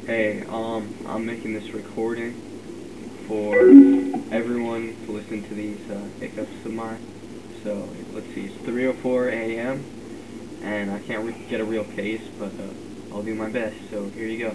Hey, I'm making this recording for everyone to listen to these hiccups of mine. So, let's see, it's 3:04 a.m. and I can't get a real case, but I'll do my best. So, here you go.